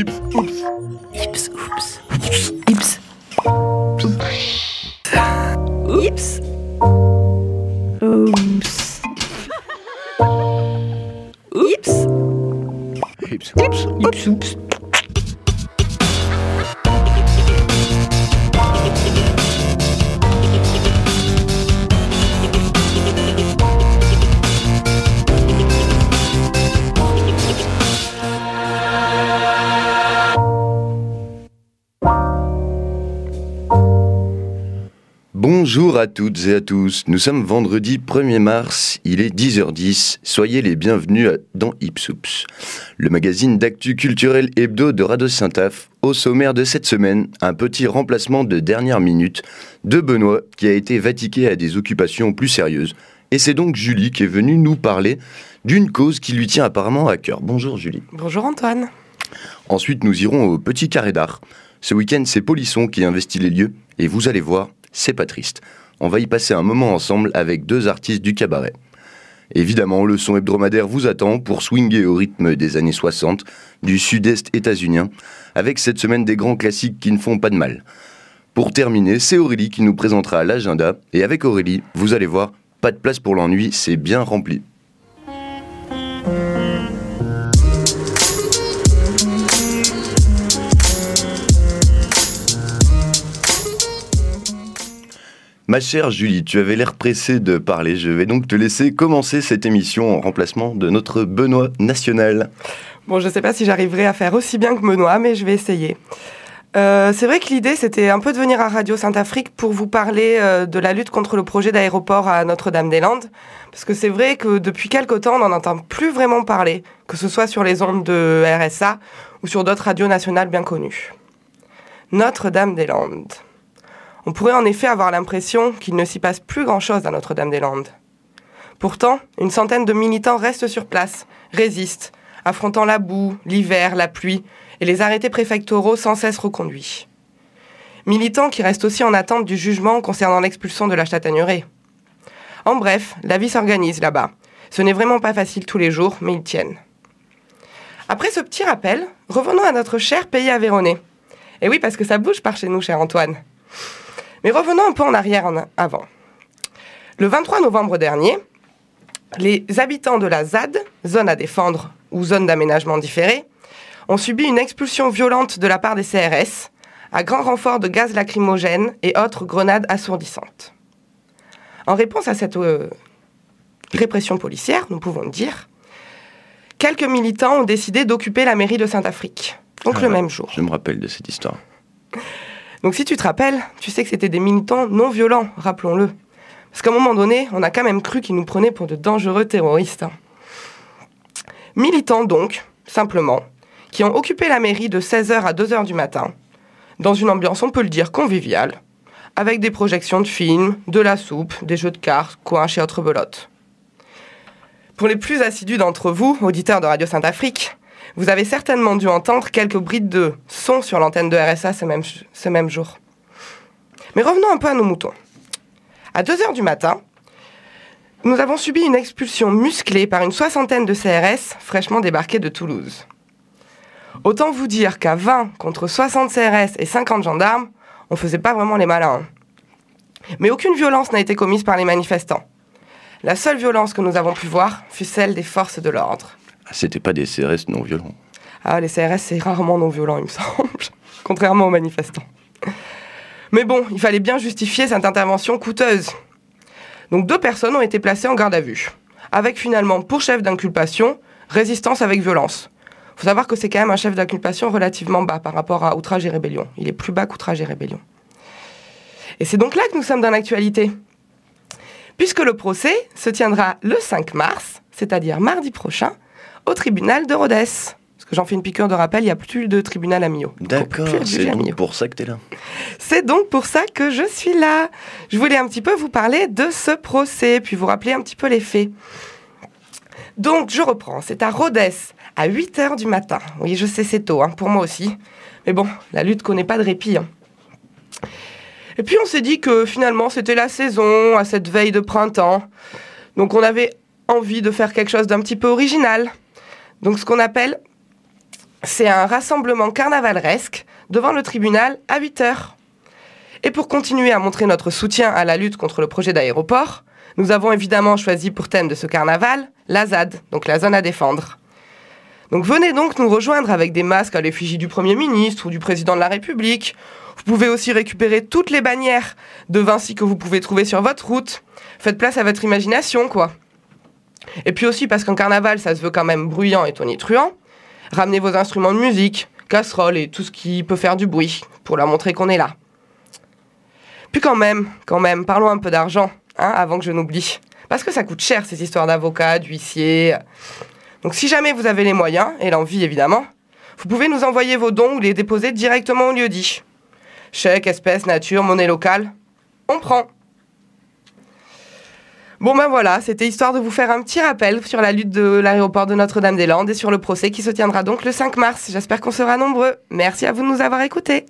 Ips, oups. Ips. Ips. Oups. Ips. Ips, Ips, oups. Bonjour à toutes et à tous, nous sommes vendredi 1er mars, il est 10h10, soyez les bienvenus dans Ipsoups, le magazine d'actu culturel hebdo de Radio Saint-Aph. Au sommaire de cette semaine, un petit remplacement de dernière minute de Benoît qui a été vatiqué à des occupations plus sérieuses. Et c'est donc Julie qui est venue nous parler d'une cause qui lui tient apparemment à cœur. Bonjour Julie. Bonjour Antoine. Ensuite nous irons au Petit Carré d'Art. Ce week-end c'est Polisson qui investit les lieux et vous allez voir, c'est pas triste. On va y passer un moment ensemble avec deux artistes du cabaret. Évidemment, le son hebdomadaire vous attend pour swinger au rythme des années 60 du sud-est états-unien, avec cette semaine des grands classiques qui ne font pas de mal. Pour terminer, c'est Aurélie qui nous présentera l'agenda, et avec Aurélie, vous allez voir, pas de place pour l'ennui, c'est bien rempli. Ma chère Julie, tu avais l'air pressée de parler. Je vais donc te laisser commencer cette émission en remplacement de notre Benoît national. Bon, je ne sais pas si j'arriverai à faire aussi bien que Benoît, mais je vais essayer. C'est vrai que l'idée, c'était un peu de venir à Radio Saint-Afrique pour vous parler de la lutte contre le projet d'aéroport à Notre-Dame-des-Landes. Parce que c'est vrai que depuis quelque temps, on n'en entend plus vraiment parler, que ce soit sur les ondes de RSA ou sur d'autres radios nationales bien connues. Notre-Dame-des-Landes. On pourrait en effet avoir l'impression qu'il ne s'y passe plus grand-chose à Notre-Dame-des-Landes. Pourtant, une centaine de militants restent sur place, résistent, affrontant la boue, l'hiver, la pluie et les arrêtés préfectoraux sans cesse reconduits. Militants qui restent aussi en attente du jugement concernant l'expulsion de la châtaigneraie. En bref, la vie s'organise là-bas. Ce n'est vraiment pas facile tous les jours, mais ils tiennent. Après ce petit rappel, revenons à notre cher pays aveyronnais. Et oui, parce que ça bouge par chez nous, cher Antoine. Mais revenons un peu en arrière avant. Le 23 novembre dernier, les habitants de la ZAD, zone à défendre ou zone d'aménagement différé, ont subi une expulsion violente de la part des CRS, à grand renfort de gaz lacrymogène et autres grenades assourdissantes. En réponse à cette répression policière, nous pouvons le dire, quelques militants ont décidé d'occuper la mairie de Saint-Afrique, donc le même jour. Je me rappelle de cette histoire. Donc si tu te rappelles, tu sais que c'était des militants non violents, rappelons-le. Parce qu'à un moment donné, on a quand même cru qu'ils nous prenaient pour de dangereux terroristes. Militants donc, simplement, qui ont occupé la mairie de 16h à 2h du matin, dans une ambiance, on peut le dire, conviviale, avec des projections de films, de la soupe, des jeux de cartes, coinches et autres belotes. Pour les plus assidus d'entre vous, auditeurs de Radio Saint-Afrique, vous avez certainement dû entendre quelques brides de son sur l'antenne de RSA ce même jour. Mais revenons un peu à nos moutons. À 2h du matin, nous avons subi une expulsion musclée par une soixantaine de CRS fraîchement débarqués de Toulouse. Autant vous dire qu'à 20 contre 60 CRS et 50 gendarmes, on ne faisait pas vraiment les malins. Mais aucune violence n'a été commise par les manifestants. La seule violence que nous avons pu voir fut celle des forces de l'ordre. C'était pas des CRS non violents. Ah, les CRS, c'est rarement non violent, il me semble, contrairement aux manifestants. Mais bon, il fallait bien justifier cette intervention coûteuse. Donc 2 personnes ont été placées en garde à vue, avec finalement pour chef d'inculpation, résistance avec violence. Il faut savoir que c'est quand même un chef d'inculpation relativement bas par rapport à outrage et rébellion. Il est plus bas qu'outrage et rébellion. Et c'est donc là que nous sommes dans l'actualité. Puisque le procès se tiendra le 5 mars, c'est-à-dire mardi prochain, au tribunal de Rodez. Parce que j'en fais une piqûre de rappel, il n'y a plus de tribunal à Millau. D'accord, c'est donc pour ça que tu es là. C'est donc pour ça que je suis là. Je voulais un petit peu vous parler de ce procès, puis vous rappeler un petit peu les faits. Donc, je reprends. C'est à Rodez, à 8h du matin. Oui, je sais, c'est tôt, pour moi aussi. Mais bon, la lutte connaît pas de répit. Et puis, on s'est dit que finalement, c'était la saison, à cette veille de printemps. Donc, on avait envie de faire quelque chose d'un petit peu original. Donc, ce qu'on appelle c'est un rassemblement carnavaleresque devant le tribunal à 8h. Et pour continuer à montrer notre soutien à la lutte contre le projet d'aéroport, nous avons évidemment choisi pour thème de ce carnaval la ZAD, donc la zone à défendre. Donc venez donc nous rejoindre avec des masques à l'effigie du Premier ministre ou du Président de la République. Vous pouvez aussi récupérer toutes les bannières de Vinci que vous pouvez trouver sur votre route. Faites place à votre imagination, quoi. Et puis aussi, parce qu'en carnaval, ça se veut quand même bruyant et tonitruant, ramenez vos instruments de musique, casseroles et tout ce qui peut faire du bruit, pour leur montrer qu'on est là. Puis quand même, parlons un peu d'argent, avant que je n'oublie. Parce que ça coûte cher, ces histoires d'avocats, d'huissiers. Donc si jamais vous avez les moyens, et l'envie évidemment, vous pouvez nous envoyer vos dons ou les déposer directement au lieu-dit. Chèques, espèces, nature, monnaie locale, on prend. Bon ben voilà, c'était histoire de vous faire un petit rappel sur la lutte de l'aéroport de Notre-Dame-des-Landes et sur le procès qui se tiendra donc le 5 mars. J'espère qu'on sera nombreux. Merci à vous de nous avoir écoutés.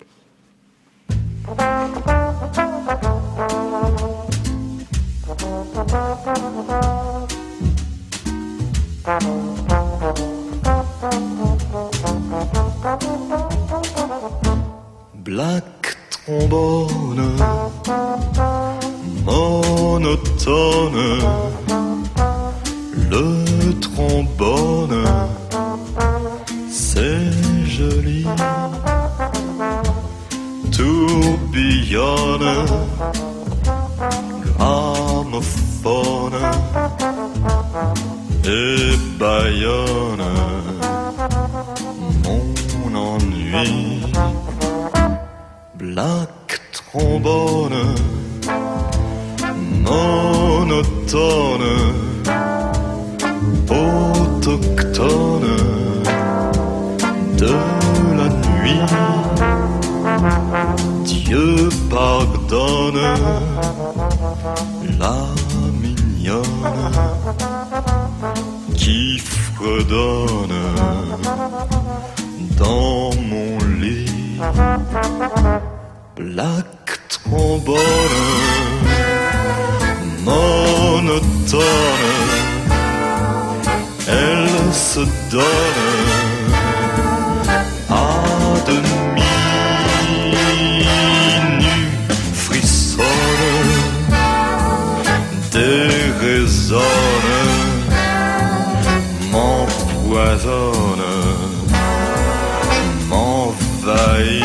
Black trombone, monotone, le trombone, c'est joli, tourbillonne, gramophone et bâillonne mon ennui. Black trombone, monotone, autochtone de la nuit. Dieu pardonne la mignonne qui fredonne dans mon lit. Black trombone, monotone, elle se donne à demi nue, frissonne, déraisonne, m'empoisonne, m'envahit.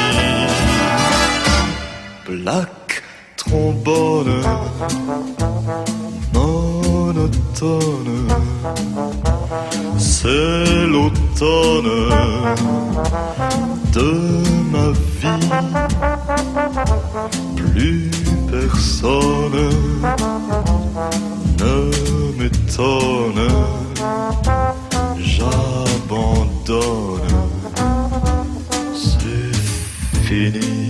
Black trombone, monotone, c'est l'automne de ma vie. Plus personne ne m'étonne, j'abandonne, c'est fini.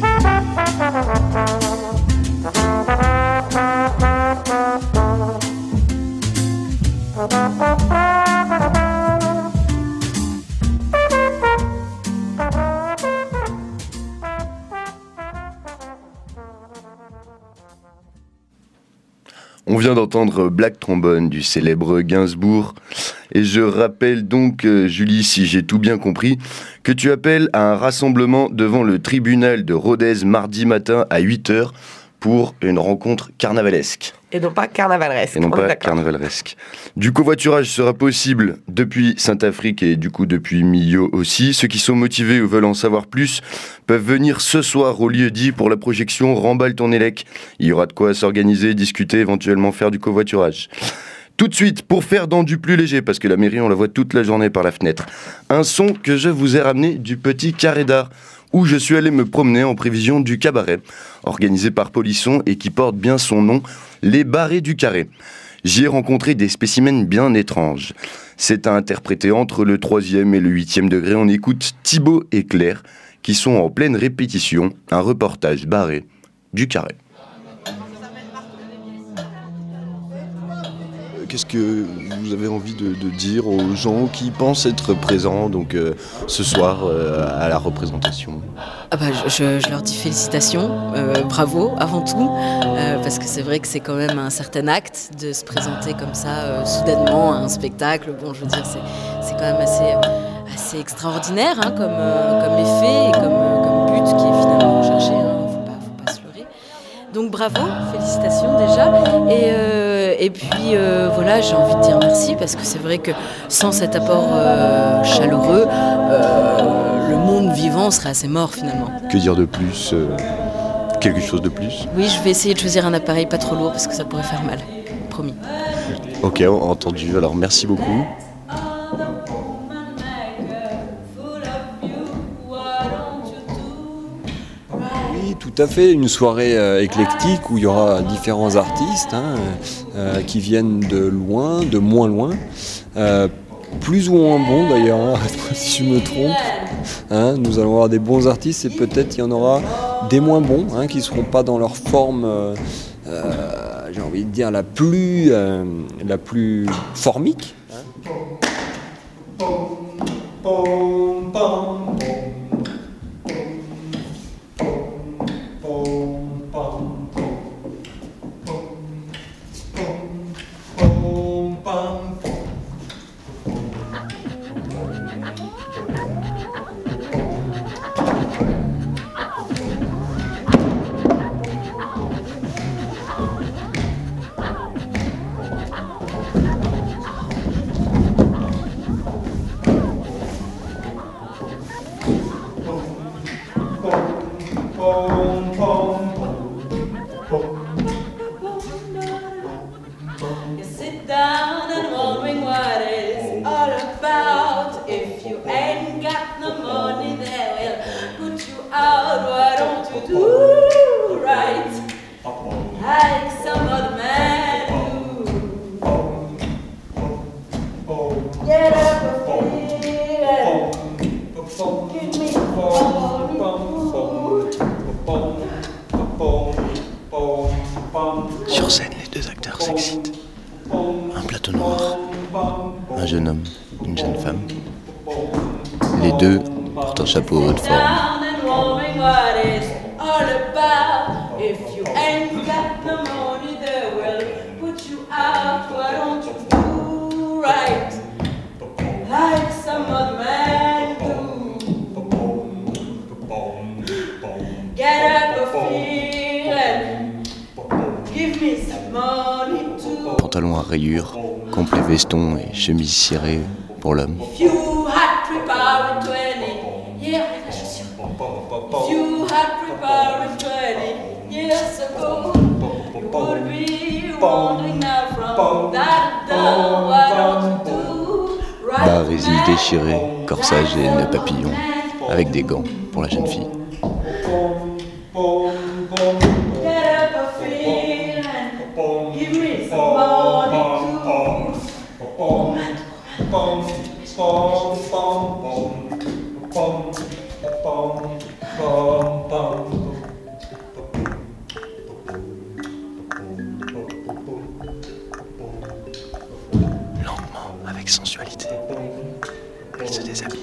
On vient d'entendre Black Trombone du célèbre Gainsbourg. Et je rappelle donc, Julie, si j'ai tout bien compris, que tu appelles à un rassemblement devant le tribunal de Rodez mardi matin à 8h pour une rencontre carnavalesque. Et non pas carnavaleresque. Et non pas carnavaleresque. Du covoiturage sera possible depuis Saint-Afrique et du coup depuis Millau aussi. Ceux qui sont motivés ou veulent en savoir plus peuvent venir ce soir au lieu dit pour la projection Remballe ton élec. Il y aura de quoi s'organiser, discuter, éventuellement faire du covoiturage. Tout de suite, pour faire dans du plus léger, parce que la mairie on la voit toute la journée par la fenêtre, un son que je vous ai ramené du Petit Carré d'Art, où je suis allé me promener en prévision du cabaret, organisé par Polisson et qui porte bien son nom, les Barrés du Carré. J'y ai rencontré des spécimens bien étranges. C'est à interpréter entre le 3e et le 8e degré. On écoute Thibaut et Claire, qui sont en pleine répétition, un reportage barré du Carré. Qu'est-ce que vous avez envie de dire aux gens qui pensent être présents donc, ce soir à la représentation ? Je leur dis félicitations, bravo avant tout, parce que c'est vrai que c'est quand même un certain acte de se présenter comme ça soudainement à un spectacle. Bon, je veux dire, c'est quand même assez extraordinaire comme effet et comme but qui est finalement recherché. Faut pas se leurrer. Donc bravo, félicitations déjà. Et puis voilà, j'ai envie de dire merci parce que c'est vrai que sans cet apport chaleureux, le monde vivant serait assez mort finalement. Que dire de plus quelque chose de plus? Oui, je vais essayer de choisir un appareil pas trop lourd parce que ça pourrait faire mal. Promis. Ok, entendu. Alors merci beaucoup. Oui, tout à fait. Une soirée éclectique où il y aura différents artistes qui viennent de loin, de moins loin. Plus ou moins bons d'ailleurs, si je me trompe. Nous allons avoir des bons artistes et peut-être il y en aura des moins bons qui ne seront pas dans leur forme, j'ai envie de dire, la plus formique. You sit down and wondering what it's all about. If you ain't got no money, they will put you out. Why don't you do right like some other man do? Get up and feel it. Give me Sur scène, les deux acteurs s'excitent. Un plateau noir, un jeune homme, une jeune femme. Les deux portent un chapeau haut de forme. Pantalon à rayures, complet veston et chemise cirée pour l'homme. Barésie déchirée, corsage et nœuds papillons, avec des gants pour la jeune fille. Lentement, avec sensualité, elle se déshabille.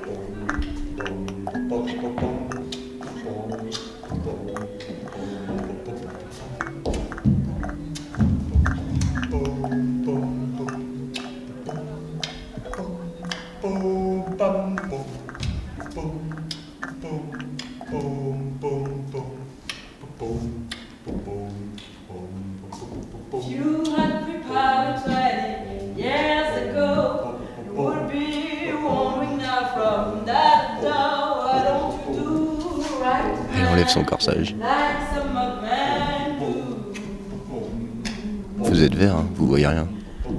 Elle enlève son corsage. Vous êtes vert, hein, vous voyez rien.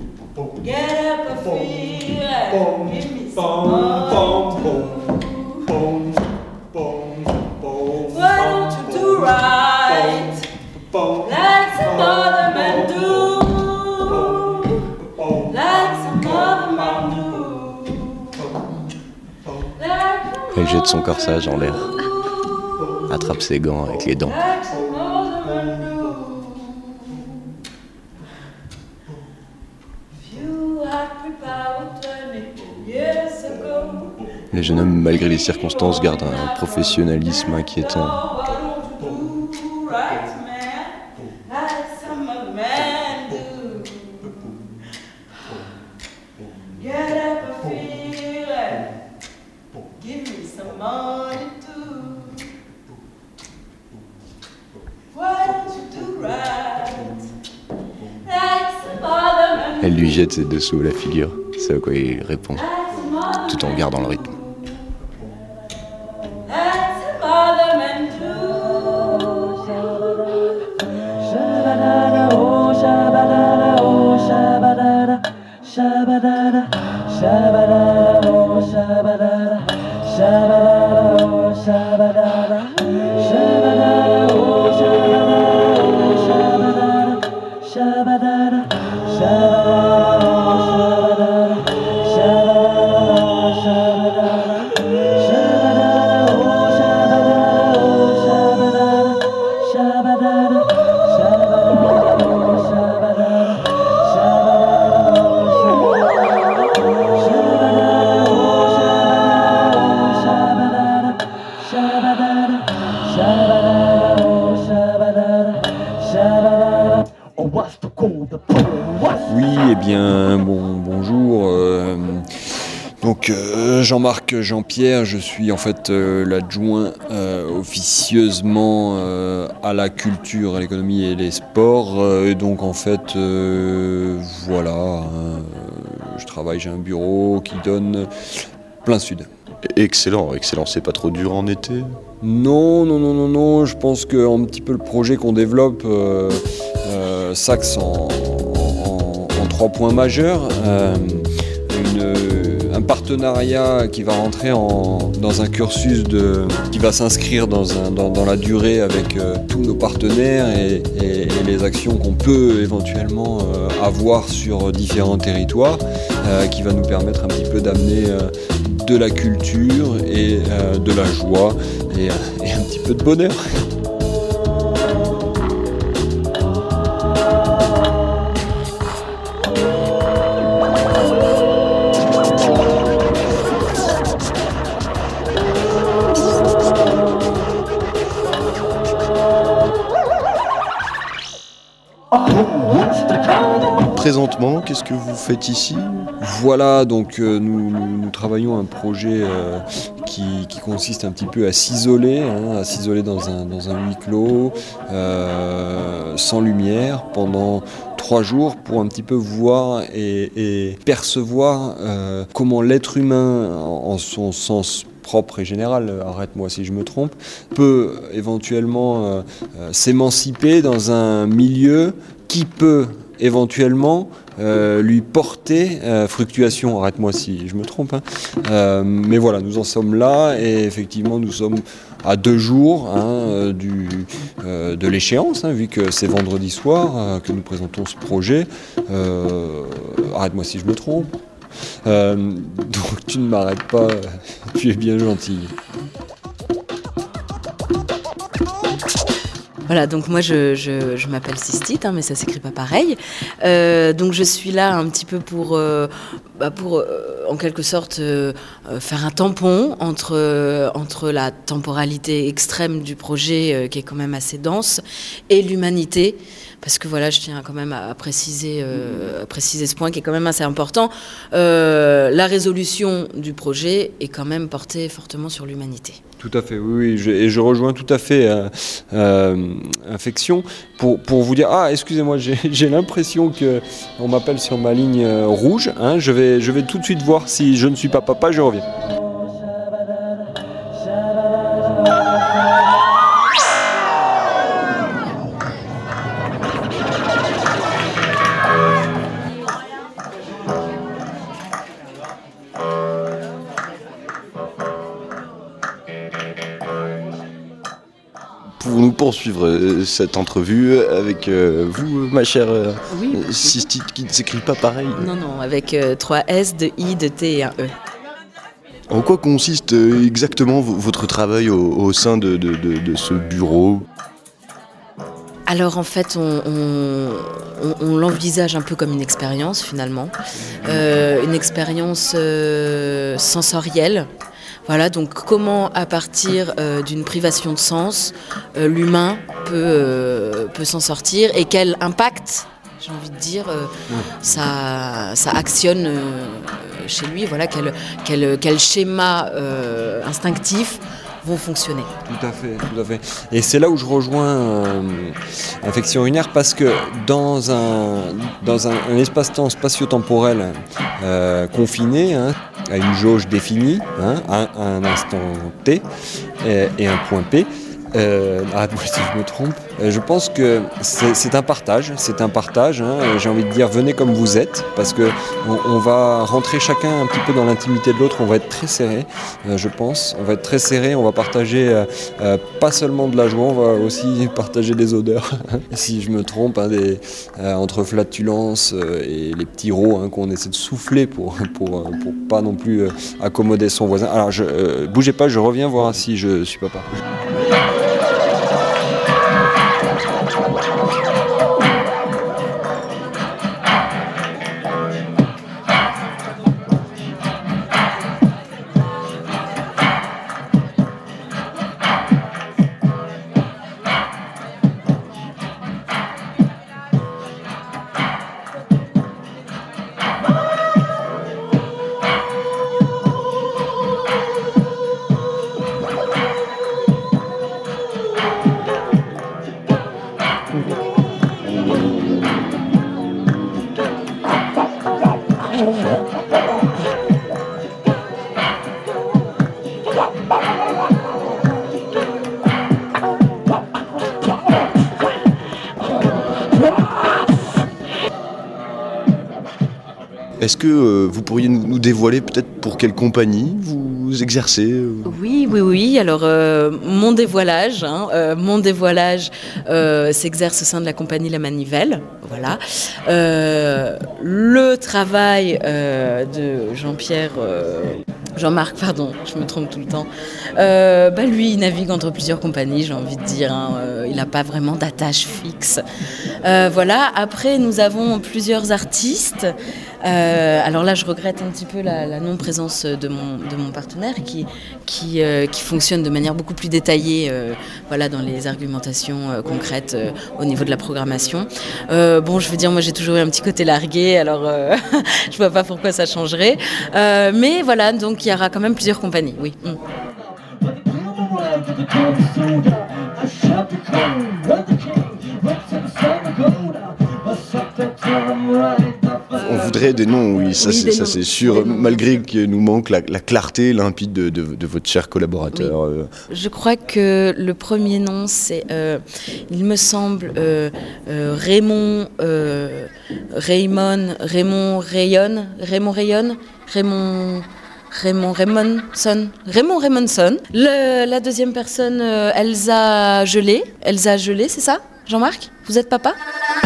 Elle jette son corsage en l'air, attrape ses gants avec les dents. Le jeune homme, malgré les circonstances, garde un professionnalisme inquiétant. Elle lui jette ses dessous à la figure. C'est à quoi il répond, tout en gardant le rythme. Oui, eh bien, bonjour. Donc, Jean-Marc Jean-Pierre, je suis en fait l'adjoint officieusement à la culture, à l'économie et les sports. Et donc, en fait, voilà, je travaille, j'ai un bureau qui donne plein sud. Excellent, c'est pas trop dur en été? Non, je pense qu'un petit peu le projet qu'on développe s'axe en 3 points majeurs. Un partenariat qui va rentrer dans un cursus qui va s'inscrire dans la durée avec tous nos partenaires et les actions qu'on peut éventuellement avoir sur différents territoires, qui va nous permettre un petit peu d'amener de la culture et de la joie et un petit peu de bonheur. Présentement, qu'est-ce que vous faites ici? Voilà, donc nous travaillons un projet qui consiste un petit peu à s'isoler dans un huis clos, sans lumière, pendant 3 jours, pour un petit peu voir et percevoir comment l'être humain, en son sens propre et général, arrête-moi si je me trompe, peut éventuellement s'émanciper dans un milieu qui peut éventuellement lui porter fructuation, arrête-moi si je me trompe, mais voilà, nous en sommes là et effectivement nous sommes à 2 jours de l'échéance, vu que c'est vendredi soir que nous présentons ce projet, arrête-moi si je me trompe. Donc tu ne m'arrêtes pas, tu es bien gentil. Voilà, donc moi je m'appelle Cystite, mais ça s'écrit pas pareil. Donc je suis là un petit peu pour en quelque sorte faire un tampon entre la temporalité extrême du projet qui est quand même assez dense et l'humanité. Parce que voilà, je tiens quand même à préciser ce point qui est quand même assez important. La résolution du projet est quand même portée fortement sur l'humanité. Tout à fait, oui, et je rejoins tout à fait Infection pour vous dire, excusez-moi, j'ai l'impression qu'on m'appelle sur ma ligne rouge, je vais tout de suite voir si je ne suis pas papa, je reviens. Pour nous poursuivre cette entrevue avec vous, ma chère Cystite, qui ne s'écrit pas pareil. Non, avec 3 S, 2 I, 2 T et un E. En quoi consiste exactement votre travail au sein de ce bureau ? Alors en fait, on l'envisage un peu comme une expérience finalement, une expérience sensorielle. Voilà, donc comment à partir d'une privation de sens, l'humain peut s'en sortir et quel impact, j'ai envie de dire, ça actionne chez lui, voilà, quel schéma instinctif vont fonctionner. Tout à fait. Et c'est là où je rejoins Infection urinaire, parce que dans un espace-temps spatio-temporel confiné, à une jauge définie, à un instant T et un point P, arrête-moi si je me trompe. Je pense que c'est un partage. J'ai envie de dire, venez comme vous êtes, parce que on va rentrer chacun un petit peu dans l'intimité de l'autre. On va être très serré, je pense. On va être très serré. On va partager pas seulement de la joie, on va aussi partager des odeurs. Si je me trompe, entre flatulence et les petits rots qu'on essaie de souffler pour pas non plus accommoder son voisin. Alors, bougez pas, je reviens voir si je suis papa. Est-ce que vous pourriez nous dévoiler peut-être pour quelle compagnie vous exercez Oui. Alors, mon dévoilage s'exerce au sein de la compagnie La Manivelle. Voilà. Le travail de Jean-Marc, pardon, je me trompe tout le temps. Lui, il navigue entre plusieurs compagnies, j'ai envie de dire. Il n'a pas vraiment d'attache fixe. Voilà. Après, nous avons plusieurs artistes. Alors là, je regrette un petit peu la non-présence de mon partenaire qui fonctionne de manière beaucoup plus détaillée dans les argumentations concrètes au niveau de la programmation. Je veux dire, moi j'ai toujours eu un petit côté largué, alors je vois pas pourquoi ça changerait. Mais voilà, donc il y aura quand même plusieurs compagnies, oui. On voudrait des noms, oui, ça c'est sûr, malgré qu'il nous manque la clarté limpide de votre cher collaborateur. Oui. Je crois que le premier nom, c'est, il me semble, Raymond Raymondson. La deuxième personne, Elsa Gelé, c'est ça, Jean-Marc? Vous êtes papa?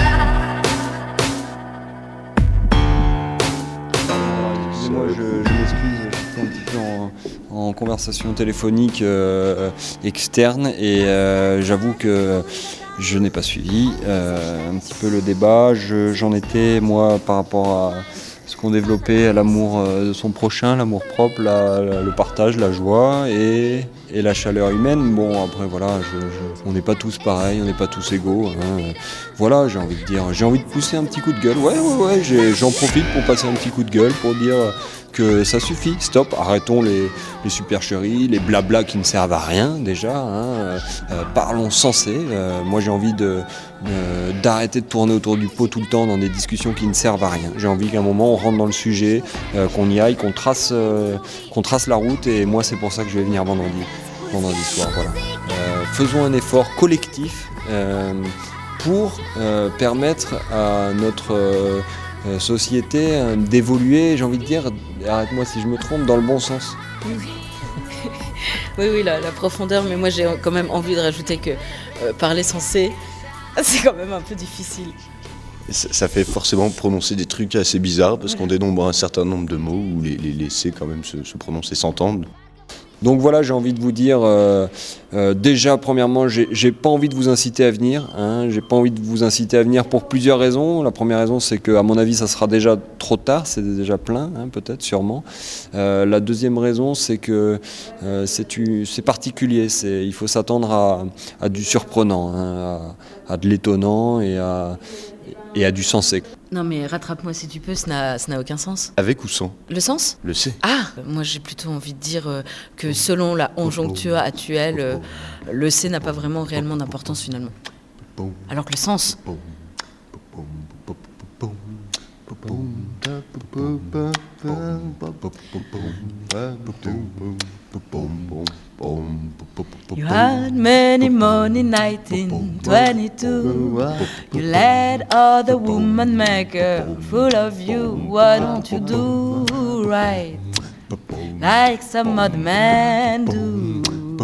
Excusez-moi, je m'excuse, j'étais un petit peu en conversation téléphonique externe et j'avoue que je n'ai pas suivi un petit peu le débat. J'en étais, moi, par rapport à ce qu'on développait, l'amour de son prochain, l'amour propre, le partage, la joie et la chaleur humaine. Bon, après, voilà, on n'est pas tous pareils, on n'est pas tous égaux. Voilà, j'ai envie de dire, j'ai envie de pousser un petit coup de gueule. Ouais, j'en profite pour passer un petit coup de gueule, pour dire que ça suffit, stop, arrêtons les supercheries, les blablas qui ne servent à rien déjà, parlons sensé. Moi j'ai envie d'arrêter de tourner autour du pot tout le temps dans des discussions qui ne servent à rien. J'ai envie qu'à un moment on rentre dans le sujet, qu'on y aille, qu'on trace la route, et moi c'est pour ça que je vais venir vendredi soir. Voilà. Faisons un effort collectif pour permettre à notre société d'évoluer, j'ai envie de dire, arrête-moi si je me trompe, dans le bon sens. Oui, la profondeur, mais moi j'ai quand même envie de rajouter que parler sensé, c'est quand même un peu difficile. Ça fait forcément prononcer des trucs assez bizarres, parce qu'on dénombre un certain nombre de mots où les laisser quand même se prononcer, s'entendre. Donc voilà, j'ai envie de vous dire, déjà premièrement, j'ai pas envie de vous inciter à venir, j'ai pas envie de vous inciter à venir pour plusieurs raisons. La première raison, c'est qu'à mon avis, ça sera déjà trop tard, c'est déjà plein, peut-être, sûrement. La deuxième raison, c'est que c'est particulier, il faut s'attendre à du surprenant, à de l'étonnant et et a du sens. Non mais rattrape-moi si tu peux, ça n'a aucun sens. Avec ou sans? Le sens? Le C. Ah, moi j'ai plutôt envie de dire que selon la conjoncture actuelle, le C n'a pas vraiment réellement d'importance finalement. Alors que le sens... You had many money nights in 22. You let all the women make a fool of you. Why don't you do right like some other men do?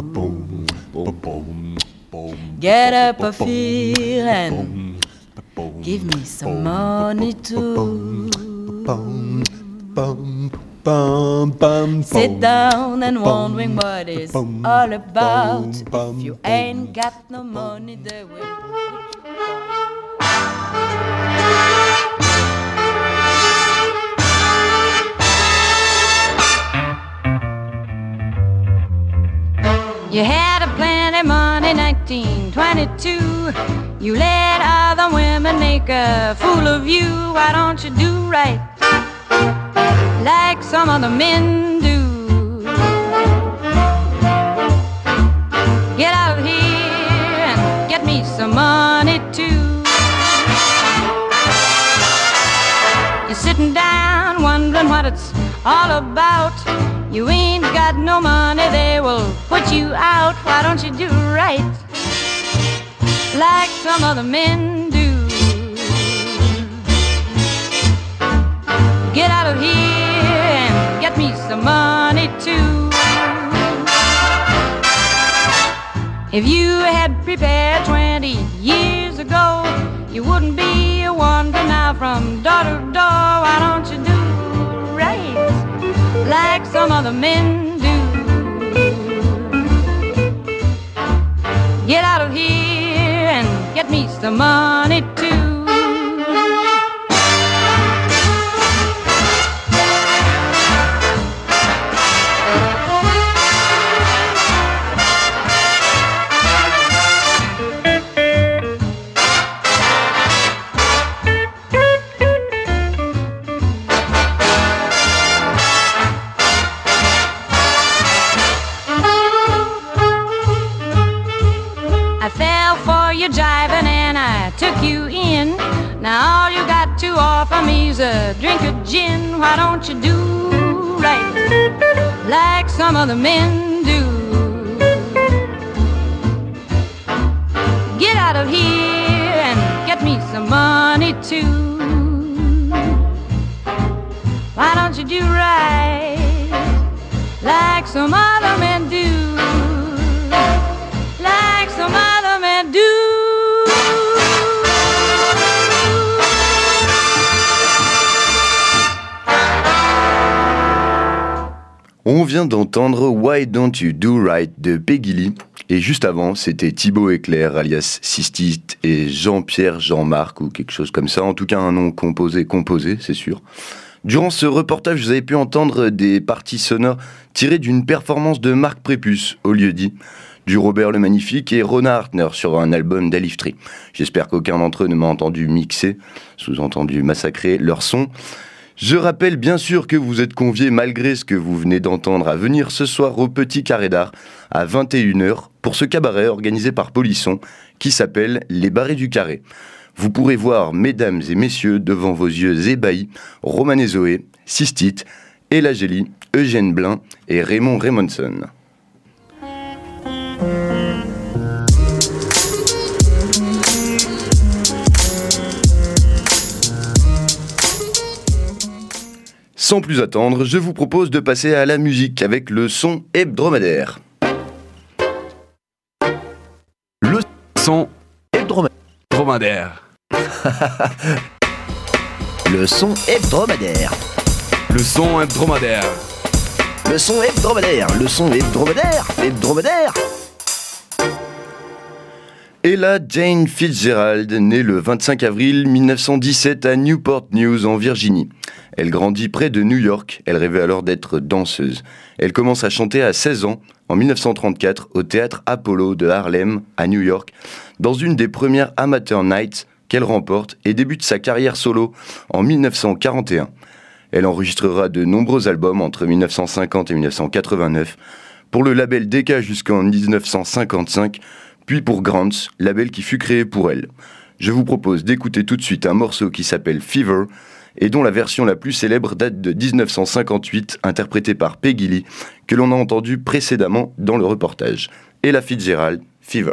Get up off here and give me some money too. Sit down and wondering what it's all about. If you ain't got no money, they will put you down. You had a plenty money, 1922. You let other women make a fool of you. Why don't you do right like some other men do? Get out of here and get me some money too. You're sitting down wondering what it's all about. You ain't got no money, they will put you out. Why don't you do right like some other men do? Get out of here and get me some money too. If you had prepared 20 years ago, you wouldn't be wandering now from door to door. Why don't you do right like some other men do? Get out of here and get me some money too. Jiving and I took you in. Now all you got to offer me's a drink of gin. Why don't you do right like some other men do? Get out of here and get me some money too. Why don't you do right like some other men do? Like some other men do. On vient d'entendre Why Don't You Do Right de Peggy Lee. Et juste avant, c'était Thibaut Éclair, alias Sistite, et Jean-Pierre Jean-Marc, ou quelque chose comme ça. En tout cas, un nom composé, c'est sûr. Durant ce reportage, vous avez pu entendre des parties sonores tirées d'une performance de Marc Prépuce, au lieu-dit, du Robert le Magnifique et Rona Hartner sur un album d'Alif Tree. J'espère qu'aucun d'entre eux ne m'a entendu mixer, sous-entendu massacrer leur son. Je rappelle bien sûr que vous êtes conviés, malgré ce que vous venez d'entendre, à venir ce soir au Petit Carré d'Art à 21h pour ce cabaret organisé par Polisson qui s'appelle Les Barrés du Carré. Vous pourrez voir, mesdames et messieurs, devant vos yeux ébahis, Roman et Zoé, Sistite, Ella Gély, Eugène Blin et Raymond Raymondson. Sans plus attendre, je vous propose de passer à la musique avec le son hebdomadaire. Le son hebdomadaire. Le son hebdomadaire. Le son hebdomadaire. Le son hebdomadaire. Le son hebdomadaire. Hebdomadaire. Ella Jane Fitzgerald, née le 25 avril 1917 à Newport News en Virginie. Elle grandit près de New York, elle rêvait alors d'être danseuse. Elle commence à chanter à 16 ans, en 1934, au théâtre Apollo de Harlem, à New York, dans une des premières amateur nights qu'elle remporte et débute sa carrière solo en 1941. Elle enregistrera de nombreux albums entre 1950 et 1989, pour le label Decca jusqu'en 1955, puis pour Grants, label qui fut créé pour elle. Je vous propose d'écouter tout de suite un morceau qui s'appelle Fever, et dont la version la plus célèbre date de 1958, interprétée par Peggy Lee, que l'on a entendu précédemment dans le reportage. Ella Fitzgerald, Fever.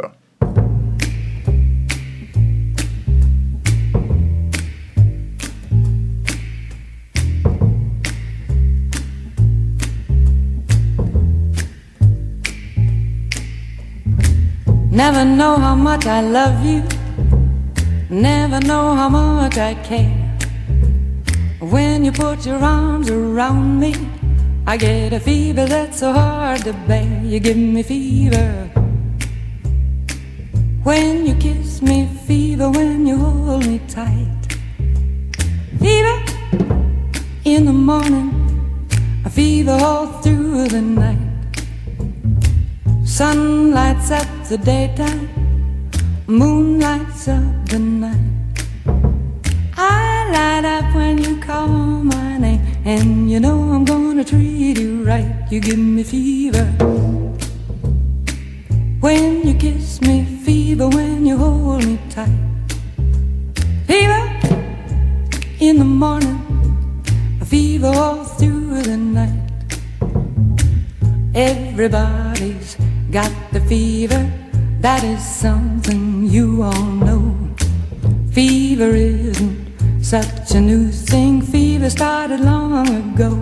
Never know how much I love you, never know how much I care. When you put your arms around me, I get a fever that's so hard to bear. You give me fever when you kiss me, fever when you hold me tight. Fever in the morning, a fever all through the night. Sun lights up the daytime, moon lights up the night. I light up when you call my name, and you know I'm gonna treat you right. You give me fever when you kiss me, fever when you hold me tight. Fever in the morning, a fever all through the night. Everybody's got the fever, that is something you all know. Fever isn't such a new thing, fever started long ago.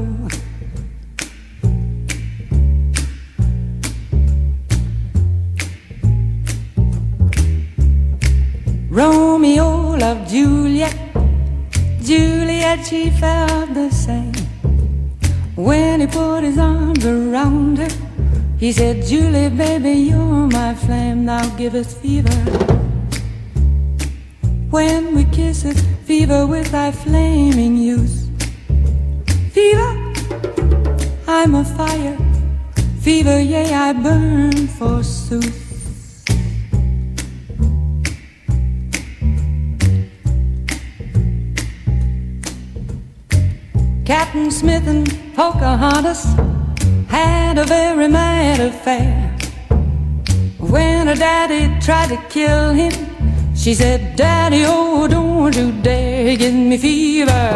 Romeo loved Juliet, Juliet she felt the same. When he put his arms around her, he said, Julie, baby, you're my flame, now give us fever. When we kiss it, fever with thy flaming youth. Fever, I'm a fire, fever, yea, I burn forsooth. Captain Smith and Pocahontas had a very mad affair. When her daddy tried to kill him, she said, Daddy, oh, don't you dare give me fever.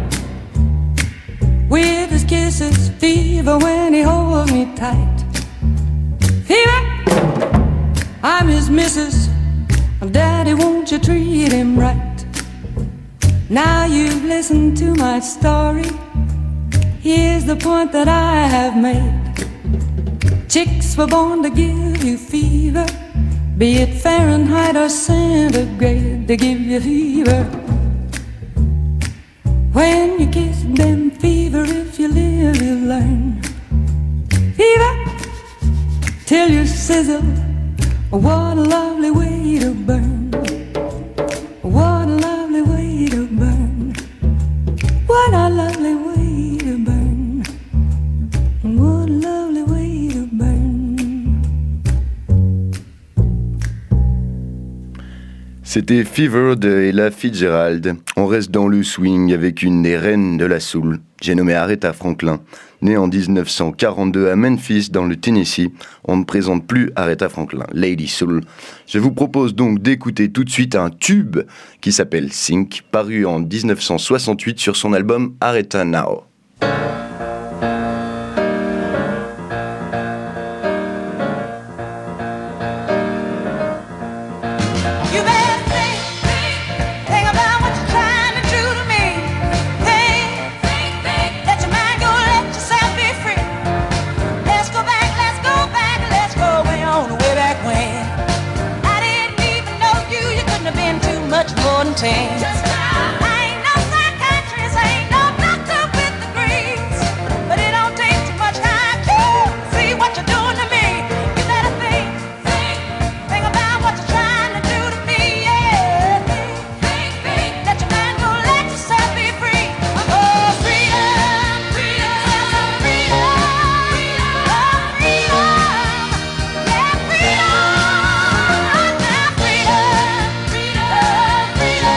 With his kisses, fever when he holds me tight. Fever, I'm his missus, Daddy, won't you treat him right? Now you've listened to my story, here's the point that I have made. Chicks were born to give you fever, be it Fahrenheit or centigrade, they give you fever. When you kiss them, fever, if you live, you learn. Fever, till you sizzle, what a lovely way to burn. What a lovely way to burn. What a lovely way to burn. What a lovely way to burn. C'était Fever de Ella Fitzgerald. On reste dans le swing avec une des reines de la soul, j'ai nommé Aretha Franklin. Née en 1942 à Memphis dans le Tennessee, on ne présente plus Aretha Franklin, Lady Soul. Je vous propose donc d'écouter tout de suite un tube qui s'appelle Think, paru en 1968 sur son album Aretha Now. Just now. I ain't no psychiatrist, I ain't no doctor with degrees, but it don't take too much time to see what you're doing to me. You better think about what you're trying to do to me, yeah. Think that your mind will let yourself be free. Oh, freedom, freedom, freedom, oh, freedom, yeah, freedom, now freedom, freedom, freedom.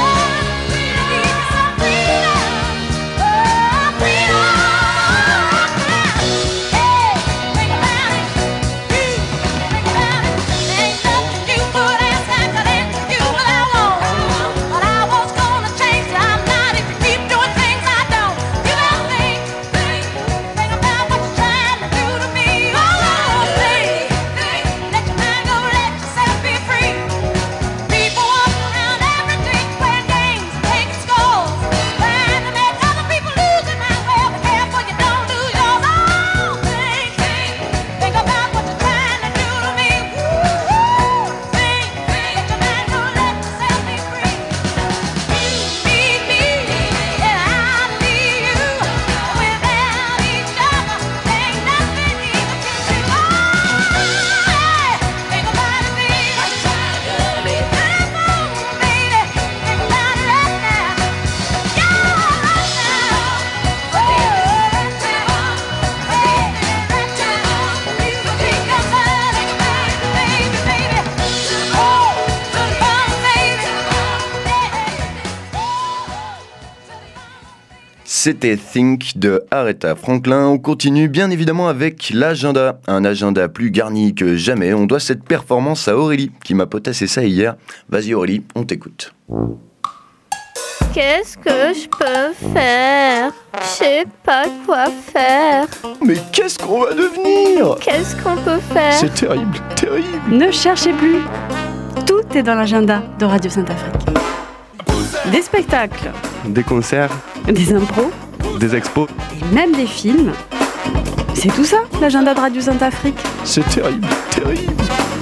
C'était Think de Aretha Franklin. On continue bien évidemment avec l'agenda. Un agenda plus garni que jamais. On doit cette performance à Aurélie qui m'a potassé ça hier. Vas-y Aurélie, on t'écoute. Qu'est-ce que je peux faire? Je sais pas quoi faire. Mais qu'est-ce qu'on va devenir? Qu'est-ce qu'on peut faire? C'est terrible, terrible. Ne cherchez plus. Tout est dans l'agenda de Radio Sainte-Afrique. Des spectacles, des concerts, des impros, des expos et même des films. C'est tout ça, l'agenda de Radio Sainte-Afrique. C'est terrible, terrible.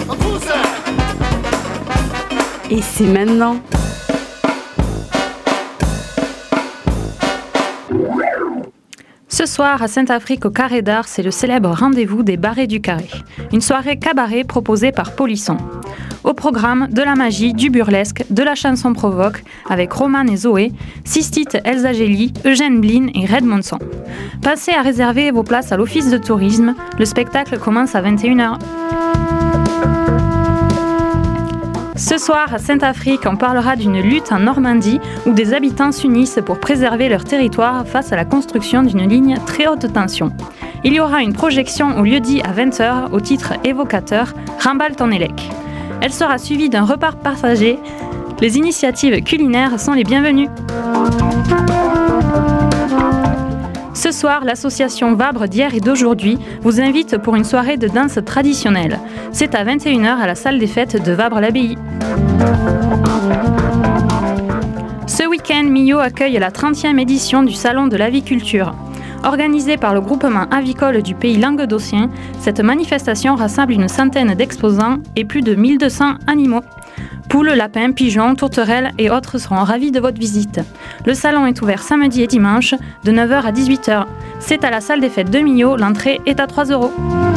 Et c'est maintenant. Ce soir, à Sainte-Afrique, au Carré d'Art, c'est le célèbre rendez-vous des Barrés du Carré. Une soirée cabaret proposée par Polisson. Au programme, de la magie, du burlesque, de la chanson provoque, avec Roman et Zoé, Sistite Elsa Gély, Eugène Blin et Red Monson. Passez à réserver vos places à l'office de tourisme. Le spectacle commence à 21h. Ce soir, à Sainte-Afrique, on parlera d'une lutte en Normandie où des habitants s'unissent pour préserver leur territoire face à la construction d'une ligne très haute tension. Il y aura une projection au lieu-dit à 20h au titre évocateur « Remballe ton élec ». Elle sera suivie d'un repas partagé. Les initiatives culinaires sont les bienvenues. Ce soir, l'association Vabre d'hier et d'aujourd'hui vous invite pour une soirée de danse traditionnelle. C'est à 21h à la salle des fêtes de Vabre-l'Abbaye. Ce week-end, Millau accueille la 30e édition du Salon de l'aviculture. Organisée par le groupement avicole du pays languedocien, cette manifestation rassemble une centaine d'exposants et plus de 1200 animaux. Poules, lapins, pigeons, tourterelles et autres seront ravis de votre visite. Le salon est ouvert samedi et dimanche de 9h à 18h. C'est à la salle des fêtes de Millau, l'entrée est à 3 €.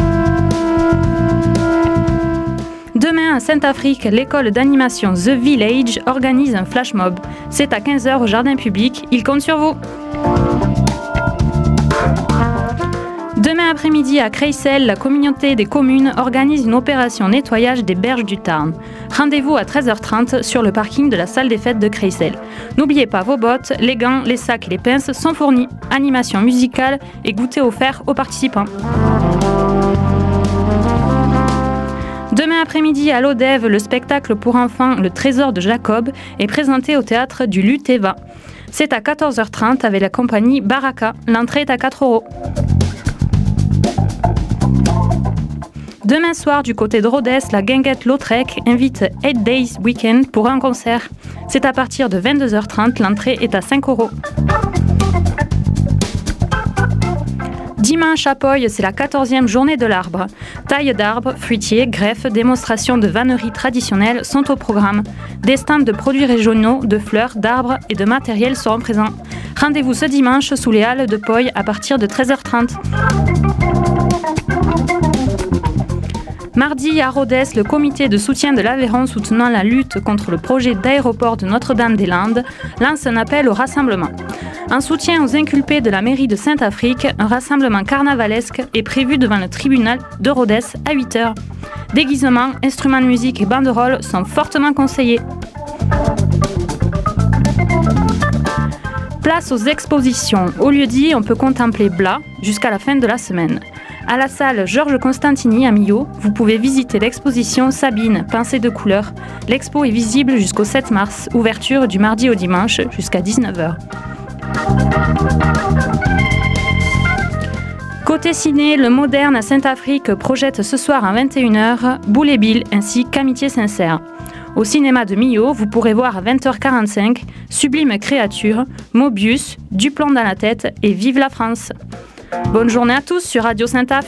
Demain à Sainte-Afrique, l'école d'animation The Village organise un flash mob. C'est à 15h au jardin public, il compte sur vous. Demain après-midi à Creissel, la communauté des communes organise une opération nettoyage des berges du Tarn. Rendez-vous à 13h30 sur le parking de la salle des fêtes de Creissel. N'oubliez pas vos bottes, les gants, les sacs et les pinces sont fournis. Animation musicale et goûter offert aux participants. Demain après-midi à l'Odève, le spectacle pour enfants Le Trésor de Jacob est présenté au théâtre du Luteva. C'est à 14h30 avec la compagnie Baraka. L'entrée est à 4 €. Demain soir, du côté de Rhodes, la guinguette Lautrec invite 8 Days Weekend pour un concert. C'est à partir de 22h30, l'entrée est à 5 €. Dimanche à Poy, c'est la 14e journée de l'arbre. Taille d'arbres, fruitiers, greffes, démonstrations de vannerie traditionnelle sont au programme. Des stands de produits régionaux, de fleurs, d'arbres et de matériel seront présents. Rendez-vous ce dimanche sous les halles de Poy à partir de 13h30. Mardi, à Rhodes, le comité de soutien de l'Aveyron soutenant la lutte contre le projet d'aéroport de Notre-Dame-des-Landes lance un appel au rassemblement. En soutien aux inculpés de la mairie de Sainte-Afrique, un rassemblement carnavalesque est prévu devant le tribunal de Rhodes à 8h. Déguisements, instruments de musique et banderoles sont fortement conseillés. Place aux expositions. Au lieu-dit, on peut contempler Blas jusqu'à la fin de la semaine. À la salle Georges Constantini à Millau, vous pouvez visiter l'exposition Sabine, Pincée de couleurs. L'expo est visible jusqu'au 7 mars, ouverture du mardi au dimanche jusqu'à 19h. Côté ciné, le Moderne à Sainte-Afrique projette ce soir à 21h Boule et Bill ainsi qu'Amitié sincère. Au cinéma de Millau, vous pourrez voir à 20h45 Sublime créature, Mobius, Du plomb dans la tête et Vive la France. Bonne journée à tous sur Radio Sainte-Af.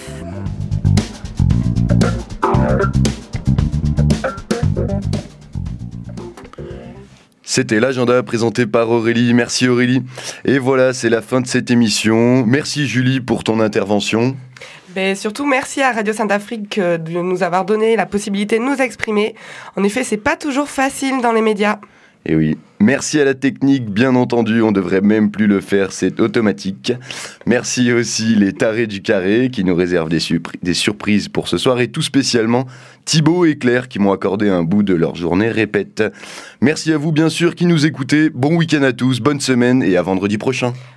C'était l'agenda présenté par Aurélie. Merci Aurélie. Et voilà, c'est la fin de cette émission. Merci Julie pour ton intervention. Mais surtout, merci à Radio Sainte-Afrique de nous avoir donné la possibilité de nous exprimer. En effet, c'est pas toujours facile dans les médias. Et oui, merci à la technique, bien entendu, on devrait même plus le faire, c'est automatique. Merci aussi les tarés du carré qui nous réservent des surprises pour ce soir et tout spécialement Thibaut et Claire qui m'ont accordé un bout de leur journée répète. Merci à vous bien sûr qui nous écoutez, bon week-end à tous, bonne semaine et à vendredi prochain.